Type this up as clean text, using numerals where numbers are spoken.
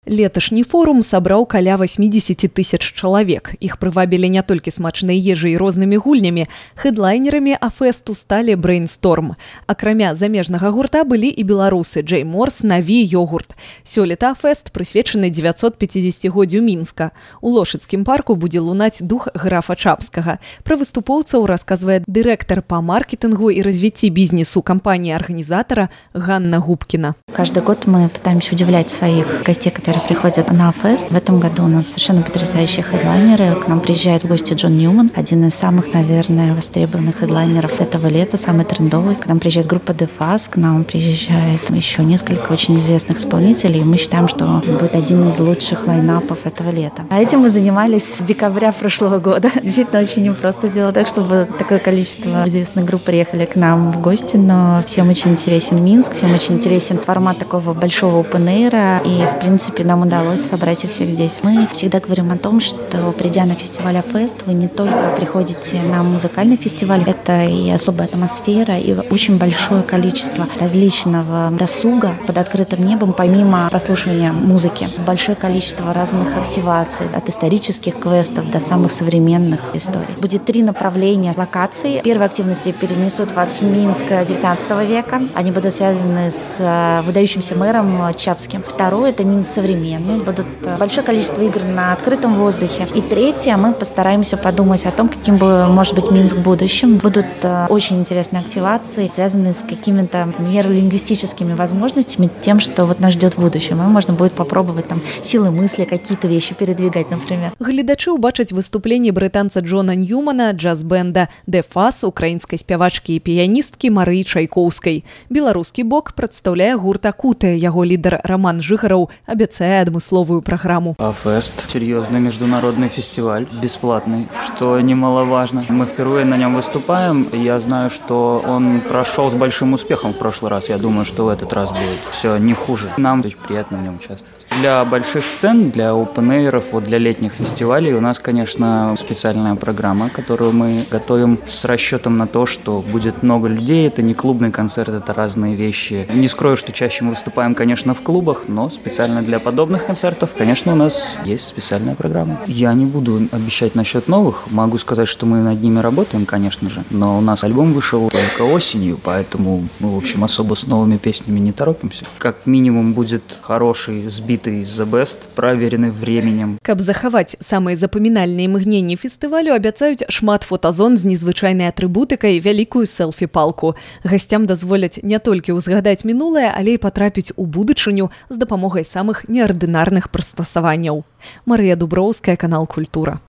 Леташні форум сабраў каля 80 тысяч чалавек. Іх прывабілі не толькі смачнай ежай і рознымі гульнямі. Хэдлайнерамі фэсту сталі Brainstorm. Акрамя замежнага гурта былі і беларусы Джей Морс, Наві, Йогурт. Сёлета фэст прысвечаны 950-годдзю Мінска. У Лошыцкім парку будзе лунаць дух графа Чапскага. Пра выступоўцаў расказвае дырэктар па маркетингу і развіцці бізнесу кампаніі-арганізатара Ганна Губкина. Каждый год мы пытаемся удивлять своих гостей, которые приходят на фест. В этом году у нас совершенно потрясающие хедлайнеры. К нам приезжает в гости Джон Ньюман, один из самых, наверное, востребованных хедлайнеров этого лета, самый трендовый. К нам приезжает группа Defaz, к нам приезжает еще несколько очень известных исполнителей. Мы считаем, что будет один из лучших лайнапов этого лета. А этим мы занимались с декабря прошлого года. Действительно, очень непросто сделать так, чтобы такое количество известных групп приехали к нам в гости, но всем очень интересен Минск, всем очень интересен формат такого большого опен-эйра, и, в принципе, нам удалось собрать их всех здесь. Мы всегда говорим о том, что, придя на фестиваль Афест, вы не только приходите на музыкальный фестиваль, это и особая атмосфера, и очень большое количество различного досуга под открытым небом, помимо прослушивания музыки. Большое количество разных активаций, от исторических квестов до самых современных историй. Будет 3 направления локаций. Первые активности перенесут вас в Минск 19 века. Они будут связаны с выдающимся мэром Чапским. Второе — это Минск современный. Будут большое количество игр на открытом воздухе. И третье, мы постараемся подумать о том, каким бы может быть Минск в будущем. Будут очень интересные активации, связанные с какими-то нейролингвистическими возможностями, тем, что вот нас ждет в будущем. И можно будет попробовать там силы мысли, какие-то вещи передвигать, например. Гледачы ўбачаць выступленні брытанца Джона Ньюмана, джаз-бэнда Defaz, украінскай спявачкі і піяністкі Марыі Чайкоўскай. Беларускі бок прадстаўляе гурт Акутэ. Яго лідар Роман Жыгараў обещает адмысловую программу. Фест – серьезный международный фестиваль, бесплатный, что немаловажно. Мы впервые на нем выступаем. Я знаю, что он прошел с большим успехом в прошлый раз. Я думаю, что в этот раз будет все не хуже. Нам очень приятно в нем участвовать. Для больших сцен, для опен-эйров, вот для летних фестивалей у нас, конечно, специальная программа, которую мы готовим с расчетом на то, что будет много людей. Это не клубный концерт, это разные вещи. Не скрою, что чаще мы выступаем, конечно, в клубах, но специально для подобных концертов, конечно, у нас есть специальная программа. Я не буду обещать насчет новых. Могу сказать, что мы над ними работаем, конечно же. Но у нас альбом вышел только осенью, поэтому мы, в общем, особо с новыми песнями не торопимся. Как минимум будет хороший, сбитый The Best, проверенный временем. Каб захаваць самыя запамінальныя імгненні фестывалю, абяцаюць шмат фотазон з незвычайнай атрыбутыкай, вялікую селфі-палку. Гасцям дазволяць не толькі ўзгадаць мінулае, але і патрапіць у будучыню з дапамогай самых неардынарных прыстасаванняў. Марыя Дуброўская, канал Культура.